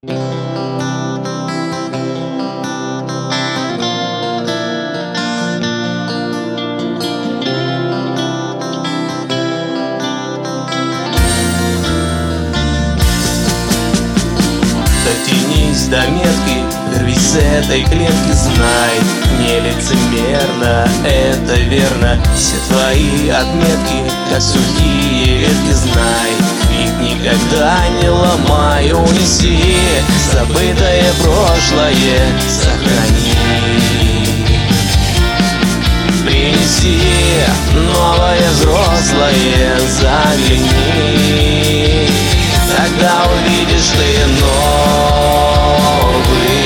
Дотянись до метки, рви с этой клетки, знай, нелицемерно, это верно. Все твои отметки, как сухие ветки, знай, их никогда не ломай. Унеси забытое прошлое, сохрани. Принеси новое взрослое, загляни. Тогда увидишь ты новый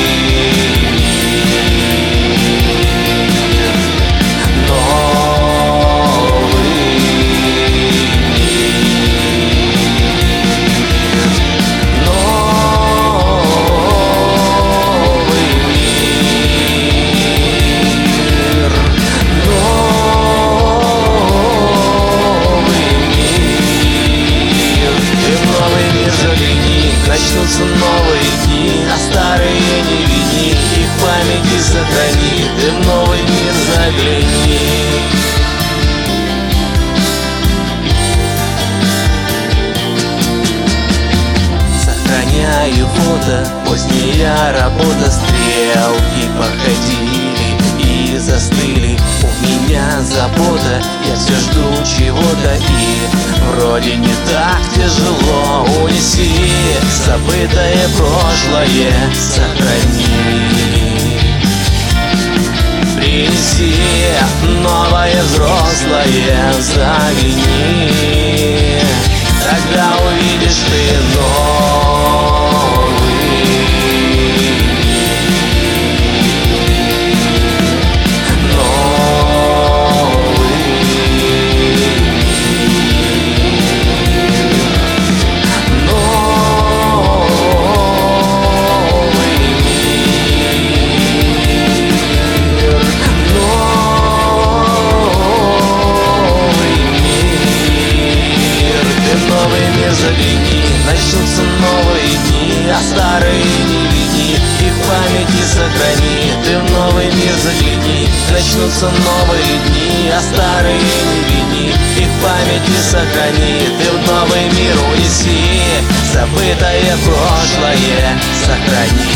мир, новый мир, новый мир, новый мир. Ты в новый мир загляни, начнутся новые дни, а старые не вини, их в памяти сохрани. Ты в новый мир загляни. Сохраняю фото, поздняя работа, стрелки походили и застыли. У меня забота, я все жду чего-то, и вроде не так тяжело. Унеси забытое прошлое, сохрани. Принеси новое взрослое, загляни. Тогда увидишь ты новый загляни, начнутся новые дни, а старые не вини, их в памяти сохрани. Ты в новый мир загляни, начнутся новые дни, а старые не вини, их в памяти сохрани. Ты в новый мир унеси забытое прошлое, сохрани.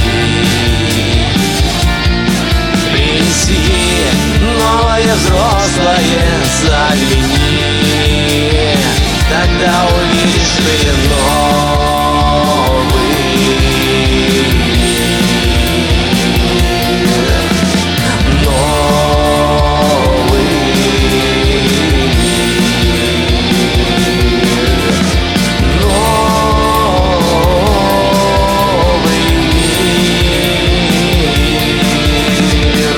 Принеси новое взрослое, загляни. Тогда увидишь ты новый мир, новый мир, новый мир,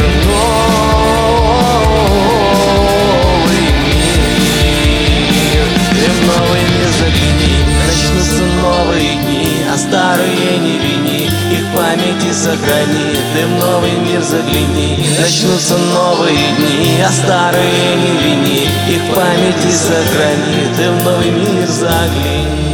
новый мир. Ты в новый мир загляни, начнутся новые дни, а старые не вини, их в памяти сохрани. Ты в новый мир загляни, начнутся новые дни, а старые не вини, их в памяти сохрани. Ты в новый мир загляни.